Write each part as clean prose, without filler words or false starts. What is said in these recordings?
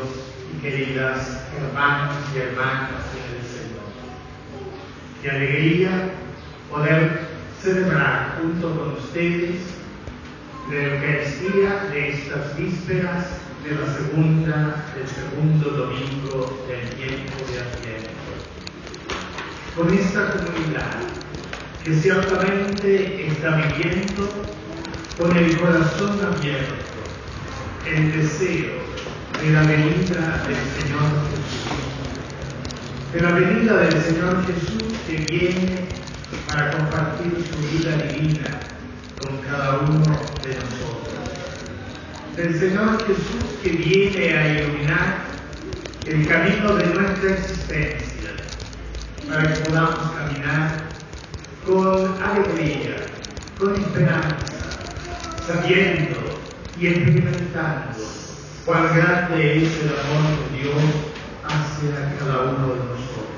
queridos y queridas hermanos y hermanas en el Señor. Qué alegría poder celebrar junto con ustedes la Eucaristía de estas vísperas del segundo domingo del tiempo de Adviento. Con esta comunidad que ciertamente está viviendo con el corazón abierto el deseo de la venida del Señor Jesús, de la venida del Señor Jesús que viene para compartir su vida divina con cada uno de nosotros, del Señor Jesús que viene a iluminar el camino de nuestra existencia para que podamos caminar con alegría, con esperanza, sabiendo y experimentando cuán grande es el amor de Dios hacia cada uno de nosotros.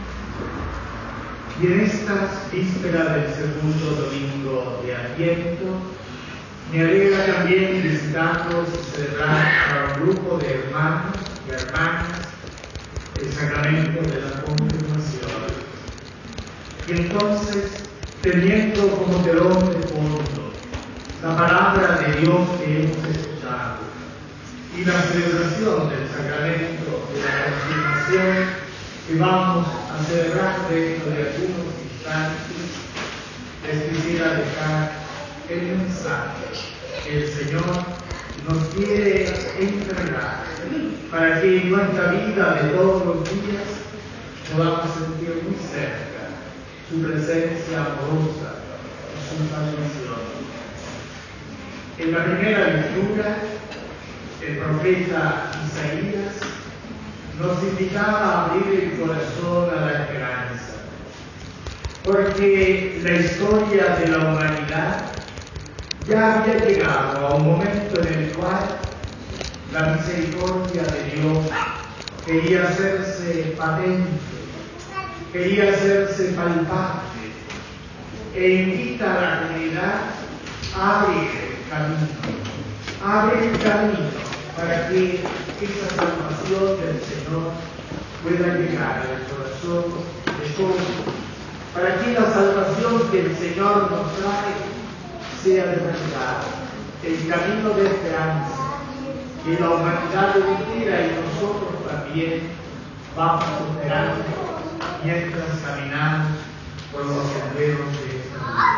Y en estas vísperas del segundo domingo de Adviento, me alegra también visitarlos y celebrar a un grupo de hermanos y hermanas el sacramento de la confirmación. Y entonces, teniendo como telón de fondo la palabra de Dios que hemos escuchado y la celebración del sacramento de la confirmación que vamos a celebrar dentro de algunos instantes, les quisiera dejar el mensaje que el Señor nos quiere entregar para que en nuestra vida de todos los días podamos sentir muy cerca su presencia amorosa y su salvación. En la primera lectura, el profeta Isaías nos invitaba a abrir el corazón a la esperanza, porque la historia de la humanidad ya había llegado a un momento en el cual la misericordia de Dios quería hacerse patente, quería hacerse palpable, e invita a la comunidad a abrir el camino para que esa salvación del Señor pueda llegar al corazón de todos, para que la salvación que el Señor nos trae sea de verdad el camino de esperanza que la humanidad entera y nosotros también vamos superando mientras caminamos por los senderos de esta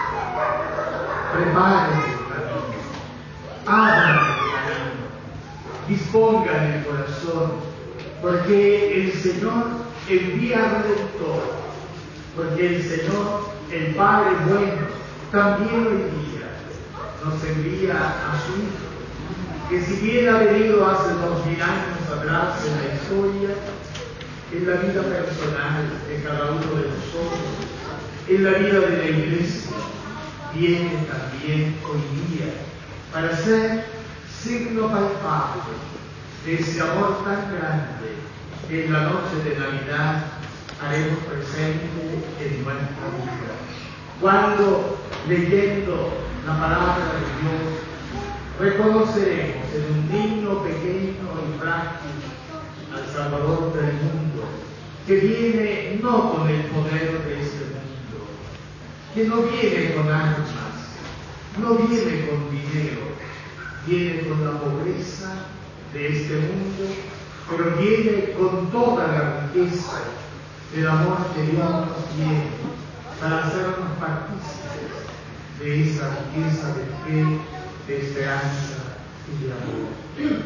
vida. Prepárense el camino, abran el camino, dispongan el corazón, porque el Señor envía redentor, porque el Señor, el Padre bueno, también hoy día nos envía a su Hijo, que si bien ha venido hace 2000 años atrás en la historia, en la vida personal de cada uno de nosotros, en la vida de la Iglesia, viene también hoy día para ser signo palpable de ese amor tan grande que en la noche de Navidad haremos presente en nuestra vida. Cuando, leyendo la palabra de Dios, reconoceremos en un niño pequeño y práctico al Salvador del mundo, que viene no con el poder de este mundo, que no viene con armas, no viene con dinero, viene con la pobreza de este mundo, pero viene con toda la riqueza del amor que Dios nos tiene para hacernos partícipes de esa riqueza de fe, de esperanza y de amor.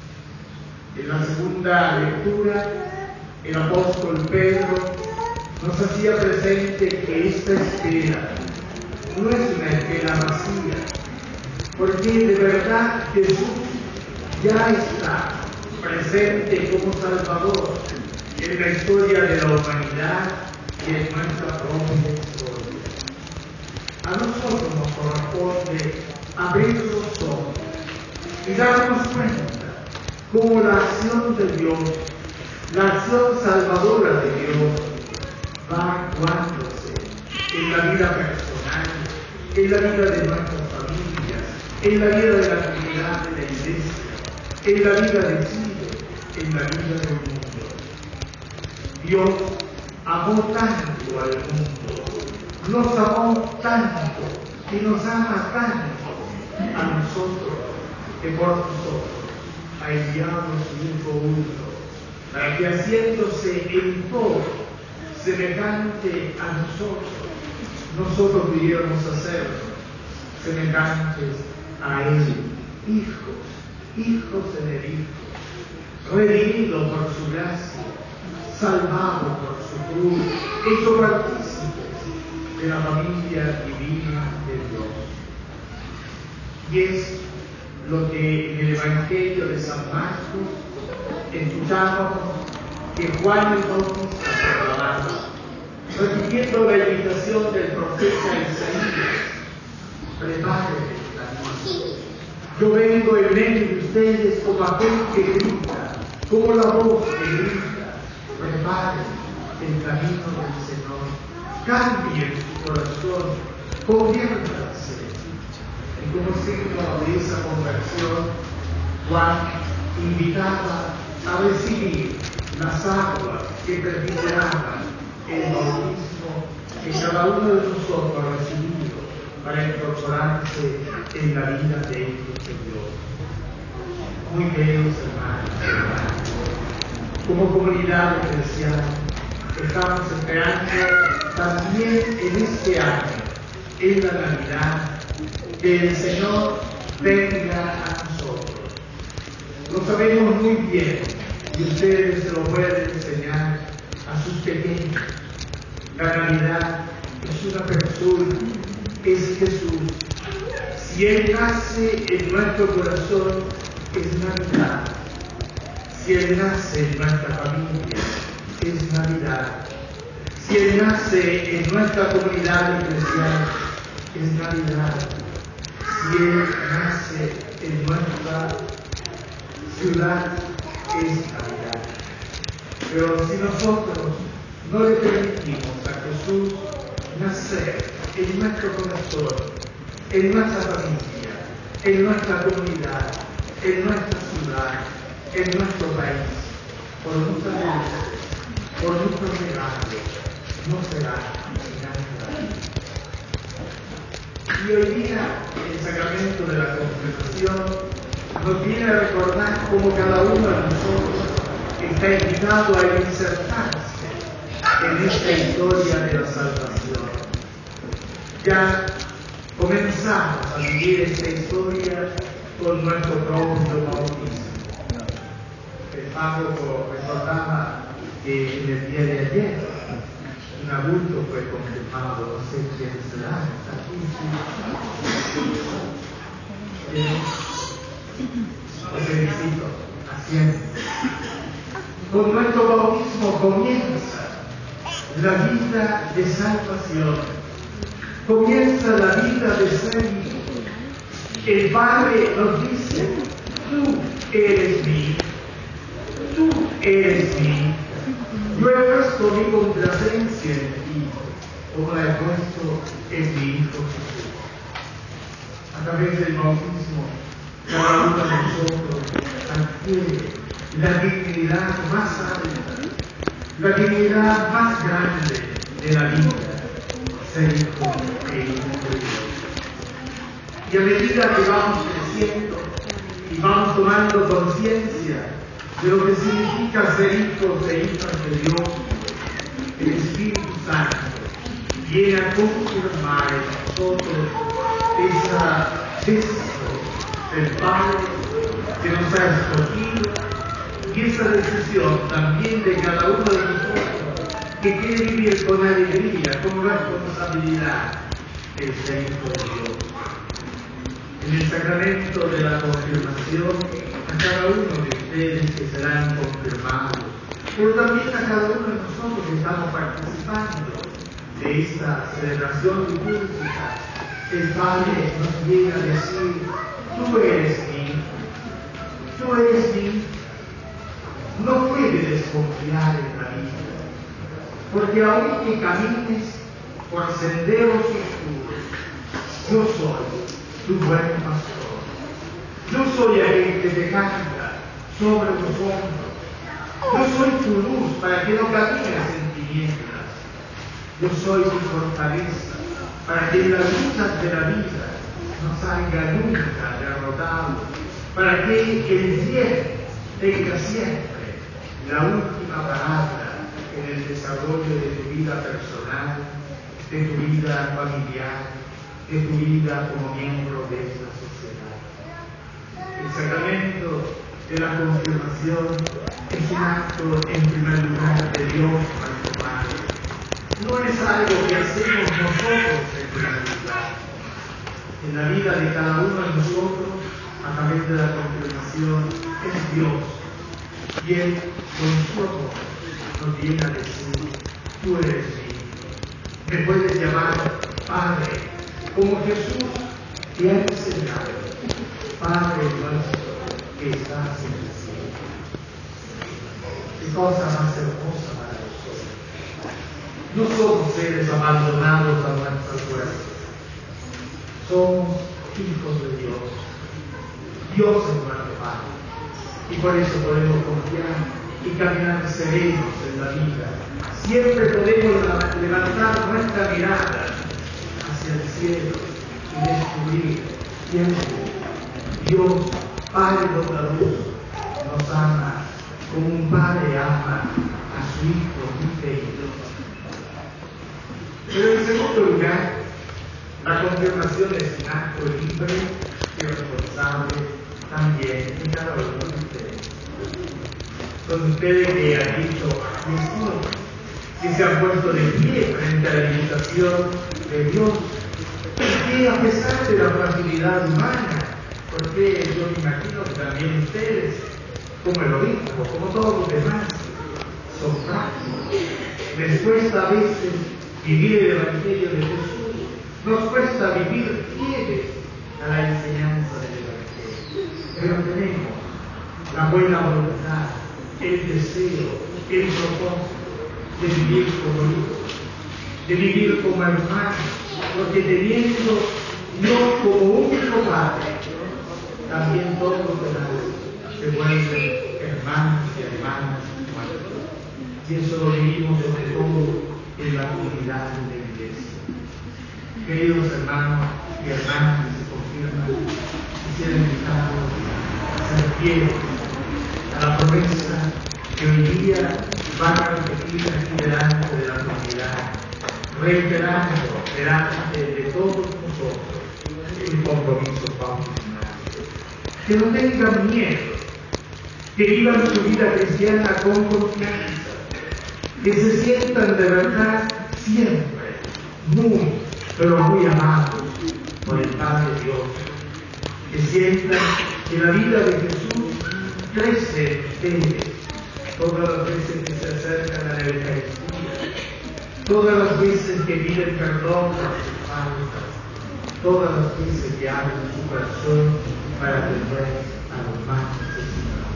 En la segunda lectura, el apóstol Pedro nos hacía presente que esta espera no es una espera vacía, porque de verdad Jesús ya está presente como Salvador en la historia de la humanidad y en nuestra propia historia. A nosotros nos corresponde abrir los ojos y darnos cuenta cómo la acción de Dios, la acción salvadora de Dios, va actuándose en la vida personal, en la vida de nuestras familias, en la vida de la comunidad de la Iglesia, en la vida de Chile, en la vida del mundo. Dios amó tanto al mundo, nos amó tanto y nos ama tanto a nosotros, que por nosotros ha enviado a su Hijo único, para que haciéndose en todo semejante a nosotros pudiéramos hacernos semejantes a Él, hijos en el Hijo, redimidos por su gracia, salvados por su cruz, hechos partícipes de la familia divina de Dios. Y es lo que en el Evangelio de San Marcos escuchamos que Juan el Bautista proclamaba, repitiendo la invitación del profeta Isaías: preparen el camino. Yo vengo en medio de ustedes como aquel que grita, como la voz que grita: preparen el camino del Señor, cambien su corazón, conviértanse. Y como signo de esa conversión, Juan invitaba a recibir las aguas que prefiguraban el bautismo que cada uno de nosotros ha recibido para incorporarse en la vida de Dios. Muy queridos hermanos y hermanas, como comunidad eclesial estamos esperando también en este año, en la Navidad, que el Señor venga a nosotros. Lo sabemos muy bien y ustedes se lo pueden enseñar a sus pequeños. La Navidad es una persona, es Jesús. Si Él nace en nuestro corazón, es Navidad. Si Él nace en nuestra familia, es Navidad. Si Él nace en nuestra comunidad eclesial, es Navidad. Si Él nace en nuestra ciudad, es Navidad. Pero si nosotros no le permitimos a Jesús nacer en nuestro corazón, en nuestra familia, en nuestra comunidad, en nuestra ciudad, en nuestro país, por nuestra vida, por nuestros regalos, no será Navidad. Y hoy día el sacramento de la confirmación nos viene a recordar cómo cada uno de nosotros está invitado a insertarse en esta historia de la salvación. Ya comenzamos a vivir esta historia con nuestro propio bautismo. El párroco recordaba que en el día de ayer un adulto fue confirmado, no sé quién será, os felicito, haciendo. Con nuestro bautismo comienza la vida de salvación, comienza la vida de ser hijo. El Padre nos dice: tú eres mi hijo, tú eres mi hijo. Yo he puesto mi complacencia en ti, como la he puesto en mi Hijo Jesús. A través del bautismo, cada uno de nosotros adquiere la dignidad más alta, la dignidad más grande de la vida, ser hijo e hijo de Dios. Y a medida que vamos creciendo y vamos tomando conciencia de lo que significa ser hijos e hijas de Dios, el Espíritu Santo viene a confirmar en nosotros esa decisión del Padre que nos ha escogido y esa decisión también de cada uno de nosotros que quiere vivir con alegría, con responsabilidad, el ser hijo de Dios. En el sacramento de la confirmación, a cada uno de ustedes que serán confirmados, pero también a cada uno de nosotros que estamos participando de esta celebración litúrgica, el Padre nos viene a decir: tú eres mi hijo, tú eres mi hijo. No puedes desconfiar en la vida, porque aun que camines por senderos oscuros, yo soy tu buen pastor. Yo soy aquel que te carga sobre los hombros, Yo soy tu luz para que no camines en tinieblas. Yo soy tu fortaleza para que en las luchas de la vida no salga nunca derrotado, para que el bien tenga siempre la última palabra en el desarrollo de tu vida personal, de tu vida familiar, de tu vida como miembro de esta sociedad. El sacramento de la confirmación es un acto, en primer lugar, de Dios nuestro Padre. No es algo que hacemos nosotros en primer lugar. En la vida de cada uno de nosotros, a través de la confirmación, es Dios. Y Él, con su amor, nos viene a decir: tú eres mío. Me puedes llamar Padre, como Jesús te ha enseñado. Padre nuestro que estás en el cielo. Qué cosa más hermosa para nosotros. No somos seres abandonados a nuestra suerte. Somos hijos de Dios. Dios es nuestro Padre. Y por eso podemos confiar y caminar serenos en la vida. Siempre podemos levantar nuestra mirada hacia el cielo y descubrir siempre Dios, Padre bondadoso, nos ama como un padre ama a su hijo muy querido. Pero en segundo lugar, la confirmación es un acto libre y responsable también en cada uno de ustedes. Son ustedes que han dicho que se han puesto de pie frente a la invitación de Dios, que a pesar de la fragilidad humana, porque yo me imagino que también ustedes, como el obispo, como todos los demás, son frágiles. Les cuesta a veces vivir el Evangelio de Jesús, nos cuesta vivir fieles a la enseñanza del Evangelio, pero tenemos la buena voluntad, el deseo, el propósito de vivir como hijos, de vivir como hermanos, porque teniendo Dios como único Padre, también todos los demás se vuelven hermanos y hermanas nuestros. Y eso lo vivimos sobre todo en la comunidad de la Iglesia. Queridos hermanos y hermanas que se confirman, quisiera invitarlos a ser fieles a la promesa que hoy día van a repetir aquí delante de la comunidad, reiterando delante de todos nosotros el compromiso bautismal. Que no tengan miedo, que vivan su vida cristiana con confianza, que se sientan de verdad siempre muy, pero muy amados por el Padre Dios, que sientan que la vida de Jesús crece en ustedes todas las veces que se acercan a la Eucaristía, todas las veces que piden perdón por sus faltas, todas las veces que abren su corazón para atender a los más necesitados.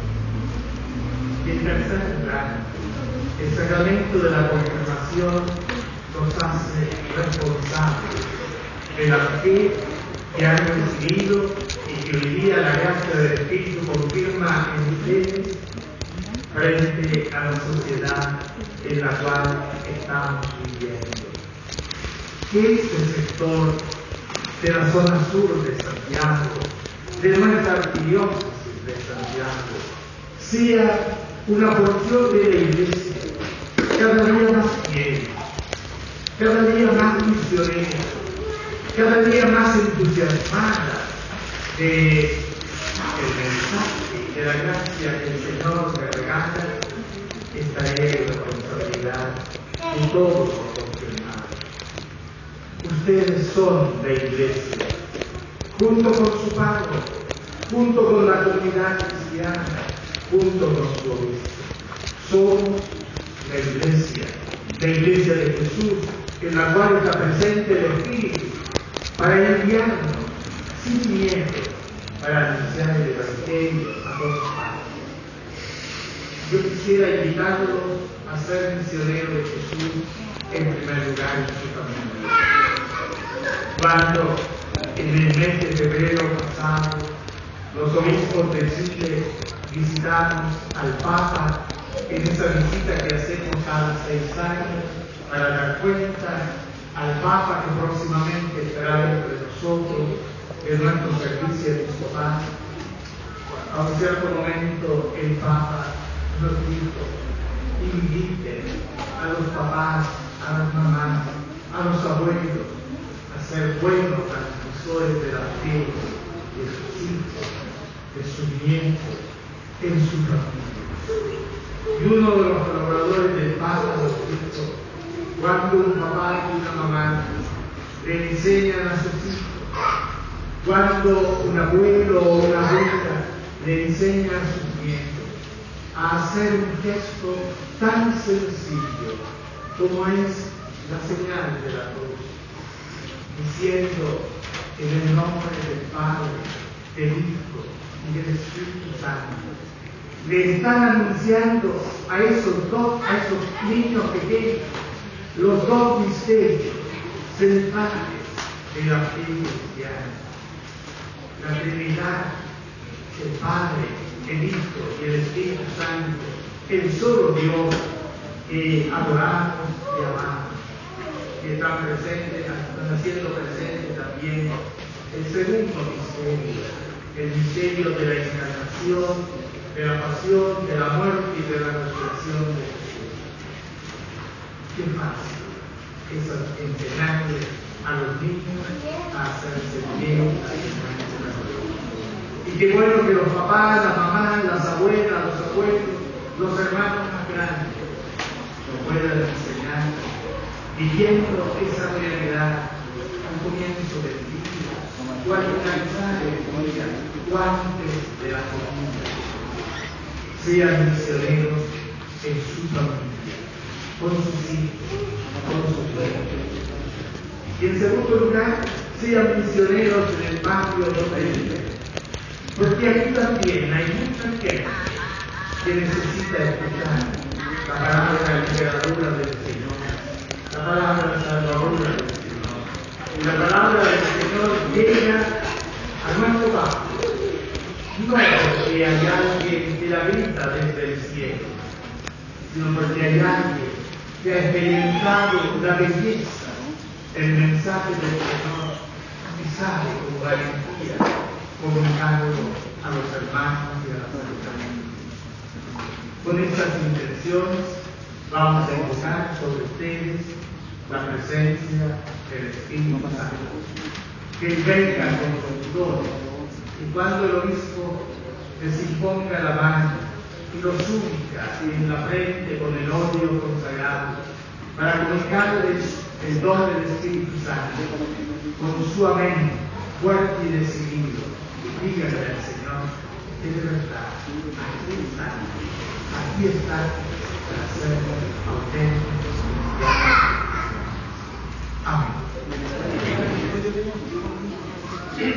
Y en tercer lugar, el sacramento de la confirmación nos hace responsables de la fe que han recibido y que hoy día la gracia del Espíritu confirma en ustedes frente a la sociedad en la cual estamos viviendo. Que este sector de la zona sur de Santiago, de nuestra arquidiócesis de Santiago, sea una porción de la Iglesia cada día más fiel, cada día más misionera, cada día más entusiasmada de el mensaje de la gracia que el Señor me regala. Esta es la responsabilidad de todos los confirmados. Ustedes son la Iglesia, junto con su párroco, junto con la comunidad cristiana, junto con su obispo. Somos la Iglesia de Jesús, en la cual está presente el Espíritu, para enviarnos sin miedo, para anunciar el Evangelio a todos partes. Yo quisiera invitarlos a ser misioneros de Jesús en primer lugar en su familia. Cuando en el mes de febrero pasado los obispos de Chile visitamos al Papa en esa visita que hacemos cada 6 años para dar cuenta al Papa que próximamente estará entre nosotros en nuestro servicio episcopal. A un cierto momento el Papa nos dijo: inviten a los papás, a las mamás, a los abuelos a ser buenos transmisores de la fe de sus hijos, de sus nietos, en su familia. Y uno de los colaboradores del Papa nos dijo: cuando un papá y una mamá le enseñan a sus hijos, cuando un abuelo o una abuela le enseña a sus nietos a hacer un gesto tan sencillo como es la señal de la cruz, diciendo en el nombre del Padre, del Hijo y del Espíritu Santo, le están anunciando a esos niños pequeños los 2 misterios centrales de la fe cristiana: la Trinidad, el Padre, el Hijo y el Espíritu Santo, el solo Dios que adoramos y amamos, que están haciendo presente también el segundo misterio, el misterio de la encarnación, de la pasión, de la muerte y de la resurrección de Jesús. Qué fácil es enseñarle a los niños a hacerse bien, a enseñarse la cruz. Y qué bueno que los papás, las mamás, las abuelas, los abuelos, los hermanos más grandes nos puedan enseñar, viviendo esa realidad al comienzo del día, o al finalizar el día, o antes de la comida. Sean misioneros en su familia, con sus hijos, con sus nietos. Y en segundo lugar, sean misioneros en el barrio donde viven, porque aquí también hay mucha gente que necesita escuchar la palabra liberadora del Señor, la palabra salvadora del Señor. Y la palabra del Señor llega a nuestro barrio, no porque hay alguien que la grita desde el cielo, sino porque hay alguien que ha experimentado la belleza, el mensaje del Señor, y sabe con valentía comunicarlo a los hermanos y a las hermanas. Con estas intenciones vamos a invocar sobre ustedes la presencia del Espíritu Santo, que venga con sus dones, y cuando el obispo les imponga la mano y los ubica en la frente con el óleo consagrado, para comunicarles el don del Espíritu Santo, con su amén fuerte y decidido, díganle al Señor que de verdad aquí está para ser auténtico.